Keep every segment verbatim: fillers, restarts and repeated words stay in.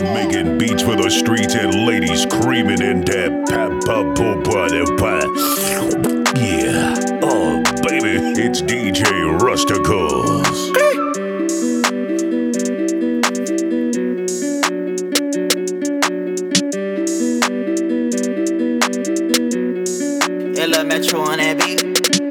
Making beats for the streets and ladies creaming in that papa papa. Yeah, oh baby, it's D J Rusticles. Ella Metro on that beat.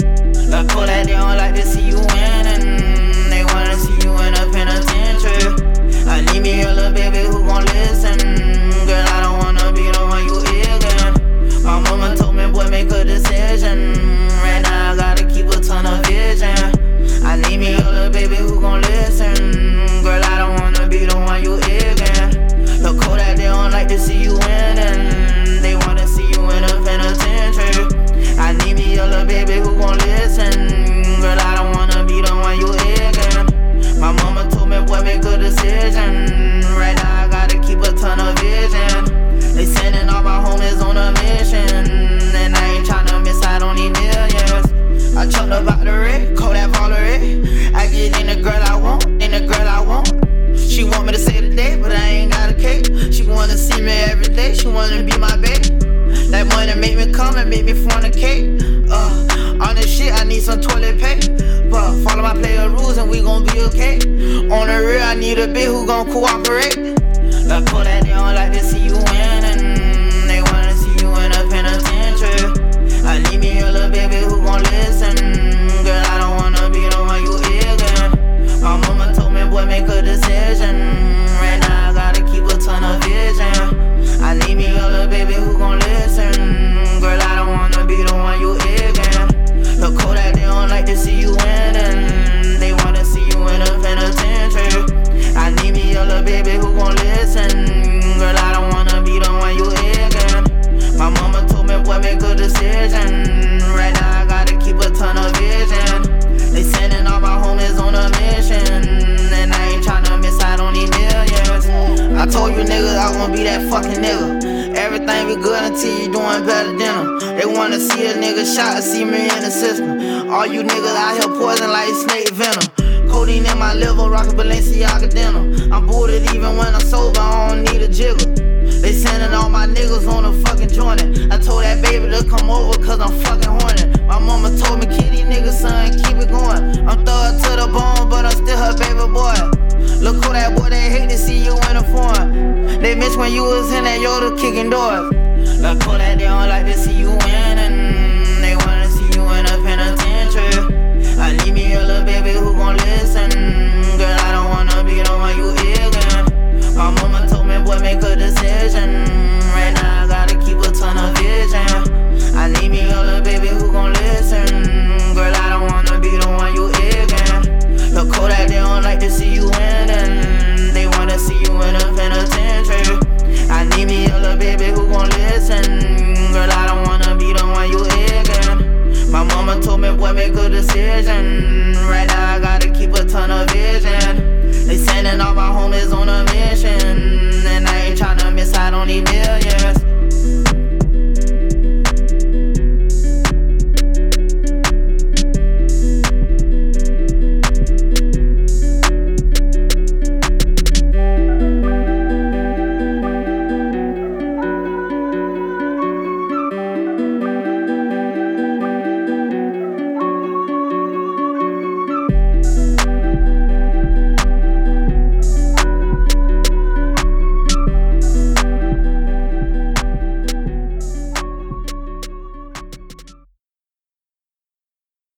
La call that they don't like to see you winning. They wanna see you in a penitentiary. I need me a little baby who gon' listen. Girl, I don't wanna be the one you ignoring. My mama told me, boy, make a decision. Right now I gotta keep a ton of vision. I need me a little baby who gon' listen. Girl, I don't wanna be the one you ignoring. La call that they don't like to see you winning. They wanna see you in a penitentiary. I need me a little baby who gon' listen. Girl, I don't wanna be the one you ignoring. My mama told me, boy, make a decision. Right now I gotta keep a ton of vision. They sending all my homies on a mission. And I ain't tryna miss out on these millions. I chucked up out the red, call that Valerie. I get in the girl I want, in the girl I want. She want me to say today, but I ain't got a cake. She wanna see me every day, she wanna be my baby. That money make me come and make me fornicate. Uh, on this shit, I need some toilet paper. Follow my player rules and we gon' be okay. On the real, I need a bitch who gon' cooperate. La call that they don't like to see you winning. They wanna see you in a penitentiary. I need me a little baby who gon' listen. Girl, I don't wanna be the one you ignoring. My mama told me, boy, make a decision. Right now I gotta keep a ton of vision. I need me a little baby who gon' listen. Girl, I don't wanna be the one you ignoring. The call that they don't like to see you winning. They wanna see you in a penitentiary. I need me a little baby who gon' listen. Girl, I don't wanna be the one you ignoring. My mama told me, boy, make a decision. Right now I gotta keep a ton of vision. They sending all my homies on a mission. And I ain't tryna miss out on these millions. I told you niggas I gon' be that fucking nigga. Everything be good until you doing better than them. They wanna see a nigga shot and see me in the system. All you niggas out here poison like snake venom. Codeine in my liver, rockin' Balenciaga denim. I'm booted even when I'm sober, I don't need a jiggle. They sending all my niggas on a fucking joint. I told that baby to come over cause I'm fucking horny. My mama told me, kid, these niggas, son, keep it going. I'm thug to the bone, but I'm still her baby boy. Look who that boy, they hate to see you in a form. They miss when you was in that Yoda kicking doors. Look who that they don't like to see you winning. They wanna see you in a penitentiary. I need me a little baby who gon' listen. Girl, I don't wanna be the one you ignoring. My mama told me, boy, make a decision. Right now I gotta keep a ton of vision. I need me a little baby who gon' listen. Girl, I don't wanna be the one you ignoring. Look cold that they don't like to see you winning. They wanna see you in a penitentiary. I need me a little baby who gon' listen. Girl, I don't wanna be the one you ignoring. My mama told me, boy, make a decision.